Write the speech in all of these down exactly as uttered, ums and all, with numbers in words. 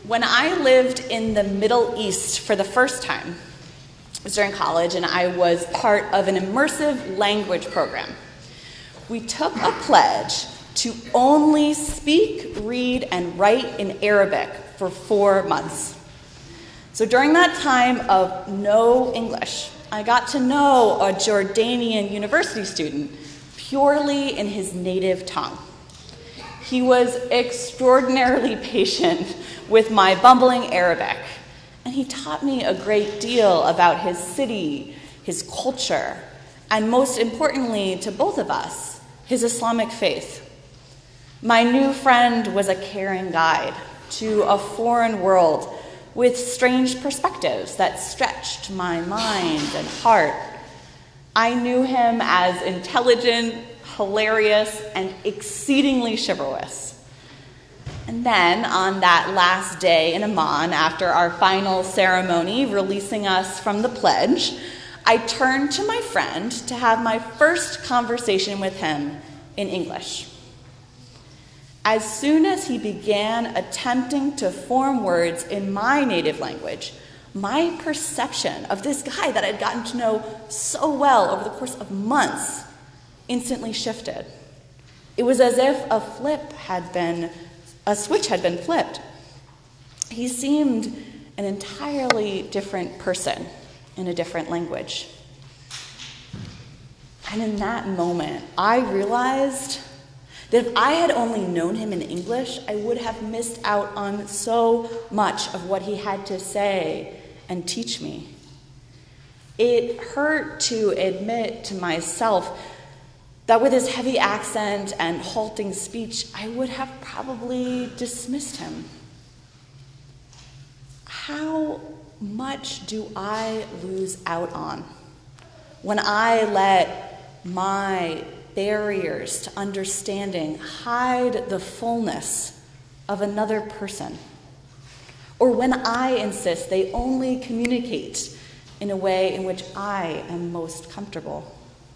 When I lived in the Middle East for the first time, it was during college, and I was part of an immersive language program. We took a pledge to only speak, read, and write in Arabic for four months. So during that time of no English, I got to know a Jordanian university student purely in his native tongue. He was extraordinarily patient with my bumbling Arabic, and he taught me a great deal about his city, his culture, and most importantly to both of us, his Islamic faith. My new friend was a caring guide to a foreign world with strange perspectives that stretched my mind and heart. I knew him as intelligent, hilarious, and exceedingly chivalrous. And then, on that last day in Amman, after our final ceremony releasing us from the pledge, I turned to my friend to have my first conversation with him in English. As soon as he began attempting to form words in my native language, my perception of this guy that I'd gotten to know so well over the course of months instantly shifted. It was as if a flip had been, a switch had been flipped. He seemed an entirely different person in a different language. And in that moment, I realized that if I had only known him in English, I would have missed out on so much of what he had to say and teach me. It hurt to admit to myself that with his heavy accent and halting speech, I would have probably dismissed him. How much do I lose out on when I let my barriers to understanding hide the fullness of another person? Or when I insist they only communicate in a way in which I am most comfortable?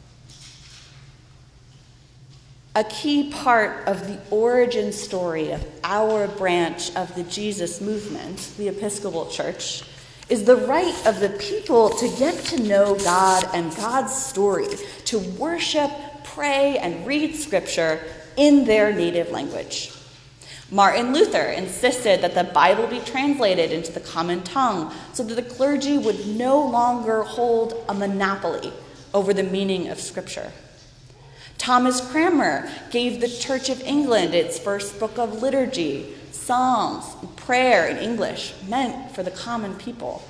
A key part of the origin story of our branch of the Jesus movement, the Episcopal Church, is the right of the people to get to know God and God's story, to worship, pray, and read Scripture in their native language. Martin Luther insisted that the Bible be translated into the common tongue so that the clergy would no longer hold a monopoly over the meaning of Scripture. Thomas Cranmer gave the Church of England its first book of liturgy, psalms, and prayer in English, meant for the common people.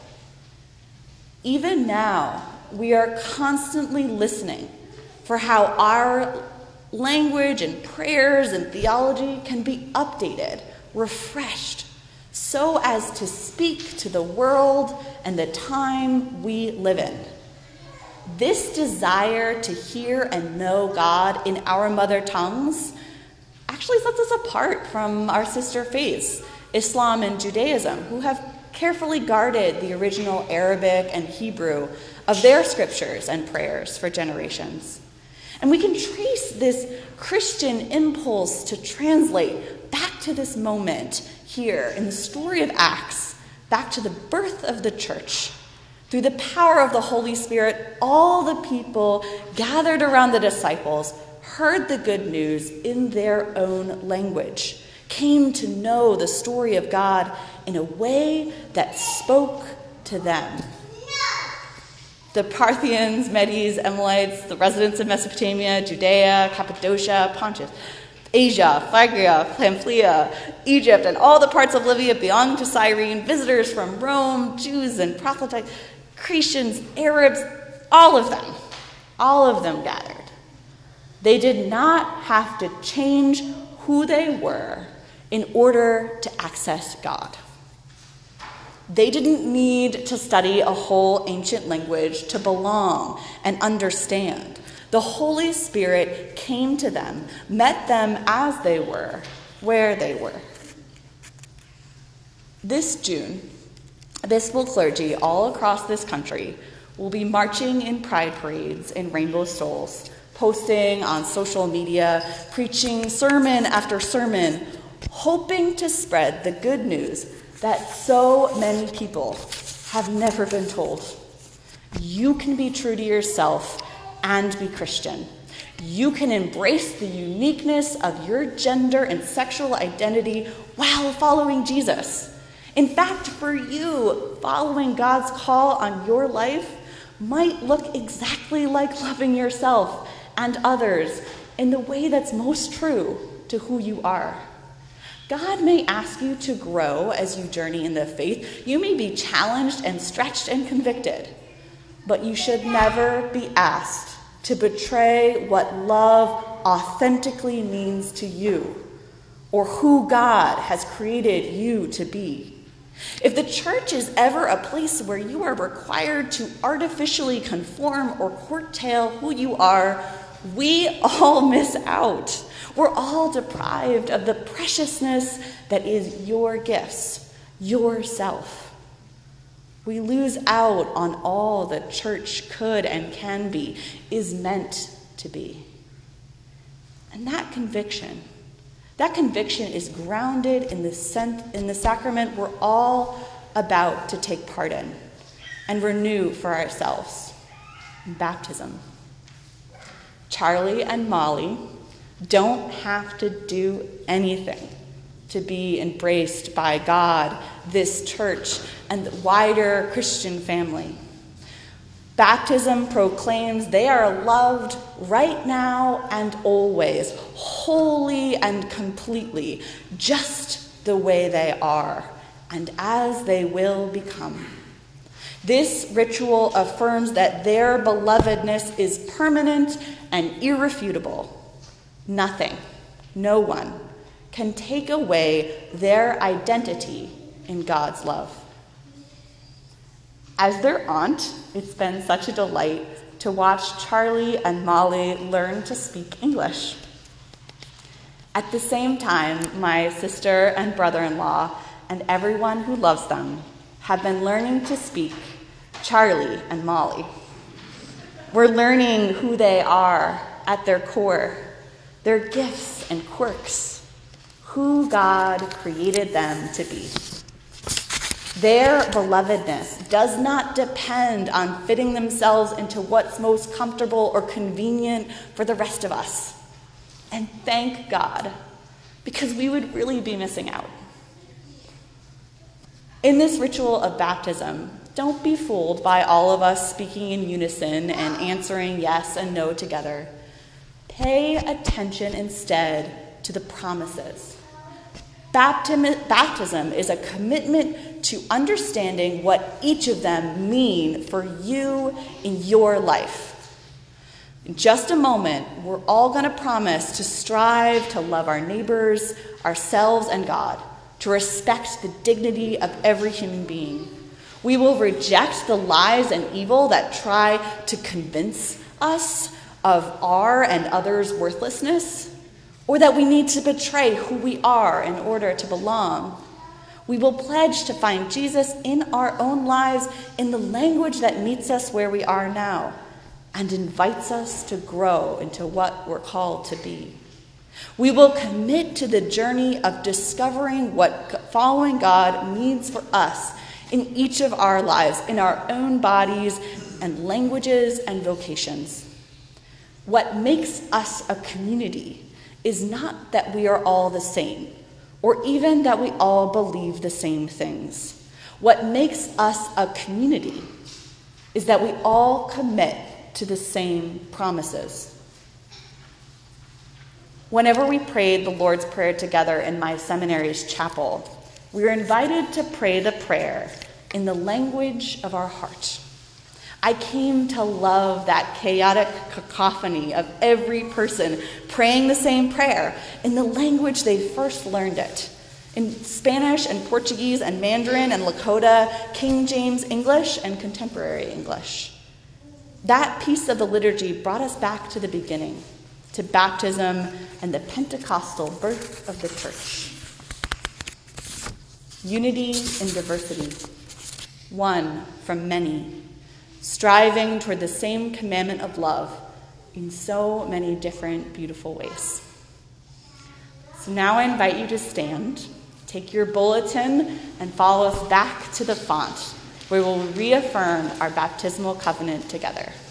Even now, we are constantly listening for how our language and prayers and theology can be updated, refreshed, so as to speak to the world and the time we live in. This desire to hear and know God in our mother tongues actually sets us apart from our sister faiths, Islam and Judaism, who have carefully guarded the original Arabic and Hebrew of their scriptures and prayers for generations. And we can trace this Christian impulse to translate back to this moment here in the story of Acts, back to the birth of the church. Through the power of the Holy Spirit, all the people gathered around the disciples heard the good news in their own language, came to know the story of God in a way that spoke to them. The Parthians, Medes, Emilites, the residents of Mesopotamia, Judea, Cappadocia, Pontus, Asia, Phrygia, Pamphylia, Egypt, and all the parts of Libya beyond to Cyrene, visitors from Rome, Jews and proselytes, Cretians, Arabs, all of them, all of them gathered. They did not have to change who they were in order to access God. They didn't need to study a whole ancient language to belong and understand. The Holy Spirit came to them, met them as they were, where they were. This June, Episcopal clergy all across this country will be marching in pride parades in rainbow stoles, posting on social media, preaching sermon after sermon, hoping to spread the good news that so many people have never been told. You can be true to yourself and be Christian. You can embrace the uniqueness of your gender and sexual identity while following Jesus. In fact, for you, following God's call on your life might look exactly like loving yourself and others in the way that's most true to who you are. God may ask you to grow as you journey in the faith. You may be challenged and stretched and convicted, but you should never be asked to betray what love authentically means to you or who God has created you to be. If the church is ever a place where you are required to artificially conform or curtail who you are, we all miss out. We're all deprived of the preciousness that is your gifts, yourself. We lose out on all that church could and can be, is meant to be. And that conviction, that conviction is grounded in the, cent- in the sacrament we're all about to take part in and renew for ourselves, baptism. Charlie and Molly don't have to do anything to be embraced by God, this church, and the wider Christian family. Baptism proclaims they are loved right now and always, wholly and completely, just the way they are, and as they will become. This ritual affirms that their belovedness is permanent and irrefutable. Nothing, no one, can take away their identity in God's love. As their aunt, it's been such a delight to watch Charlie and Molly learn to speak English. At the same time, my sister and brother-in-law and everyone who loves them have been learning to speak Charlie and Molly. We're learning who they are at their core, their gifts and quirks, who God created them to be. Their belovedness does not depend on fitting themselves into what's most comfortable or convenient for the rest of us. And thank God, because we would really be missing out. In this ritual of baptism, don't be fooled by all of us speaking in unison and answering yes and no together. Pay attention instead to the promises. Baptism is a commitment to understanding what each of them mean for you in your life. In just a moment, we're all going to promise to strive to love our neighbors, ourselves, and God, to respect the dignity of every human being. We will reject the lies and evil that try to convince us of our and others' worthlessness, or that we need to betray who we are in order to belong. We will pledge to find Jesus in our own lives in the language that meets us where we are now and invites us to grow into what we're called to be. We will commit to the journey of discovering what following God means for us in each of our lives, in our own bodies and languages and vocations. What makes us a community is not that we are all the same, or even that we all believe the same things. What makes us a community is that we all commit to the same promises. Whenever we prayed the Lord's Prayer together in my seminary's chapel, we were invited to pray the prayer in the language of our heart. I came to love that chaotic cacophony of every person praying the same prayer in the language they first learned it, in Spanish and Portuguese and Mandarin and Lakota, King James English and contemporary English. That piece of the liturgy brought us back to the beginning, to baptism and the Pentecostal birth of the church. Unity in diversity, one from many, striving toward the same commandment of love in so many different beautiful ways. So now I invite you to stand take your bulletin and follow us back to the font, where we'll reaffirm our baptismal covenant together.